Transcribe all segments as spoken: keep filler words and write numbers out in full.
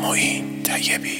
معین طیبی.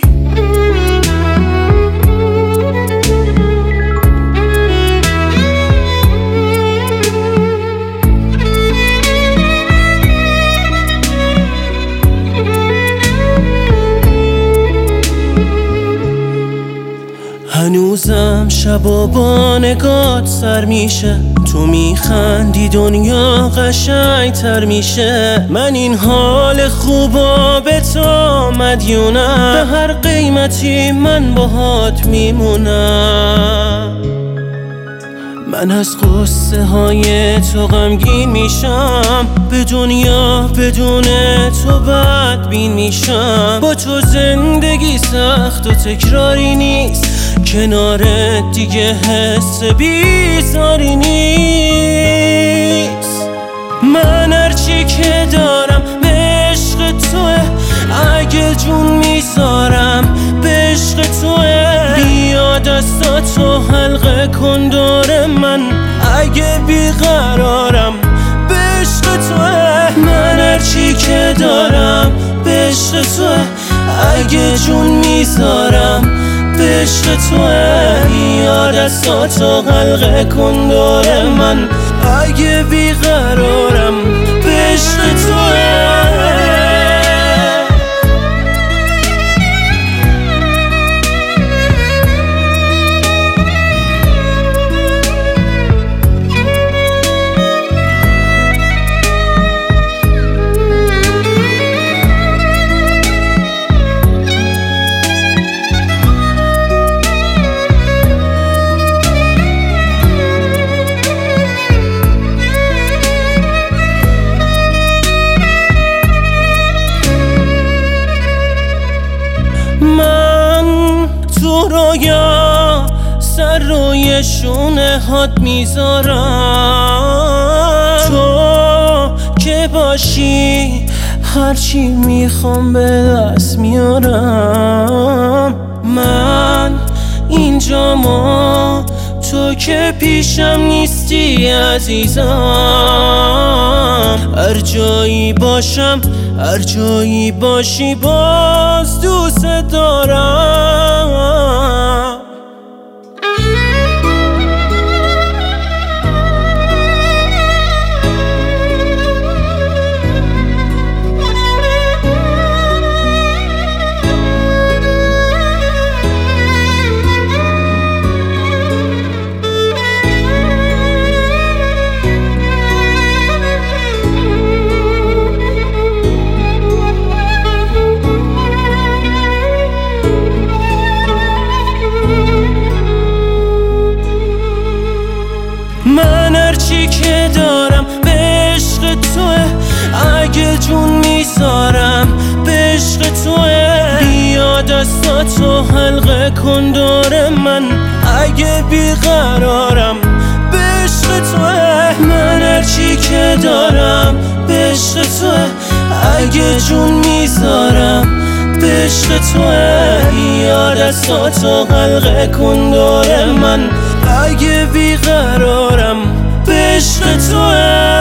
هنوزم شبا با نگات سر میشه، تو میخندی دنیا قشنگ تر میشه. من این حال خوبا به تو مدیونم، به هر قیمتی من باهات میمونم. من از قصه های تو غمگین میشم، به دنیا بدون تو بدبین میشم. با تو زندگی سخت و تکراری نیست، کنارت دیگه حس بیزاری نیست. من هرچی که دارم به عشق توه، اگه جون میذارم به عشق توه. بیا دستاتو حلقه کن دور من، اگه بیقرارم به عشق توه. من هرچی که دارم به عشق توه، اگه جون میذارم به عشق توه. بیا دستاتو حلقه کن دور من، اگه بیقرارم به عشق توه. من تو رویا سر روی شونه هات میذارم، تو که باشی هرچی میخوام به دست میارم. من اینجامو تو که پیشم نیستی عزیزم. هر جایی باشم هر جایی باشی باز دوست دارم. من هرچی که دارم به عشق توه، اگه جون میذارم به عشق توه. بیا دستاتو حلقه کن دور من، اگه بیقرارم به عشق توه. من هرچی که دارم به عشق توه، اگه جون میذارم به عشق توه. بیا دستاتو حلقه کن دور من، اگه بیقرارم به عشق توه.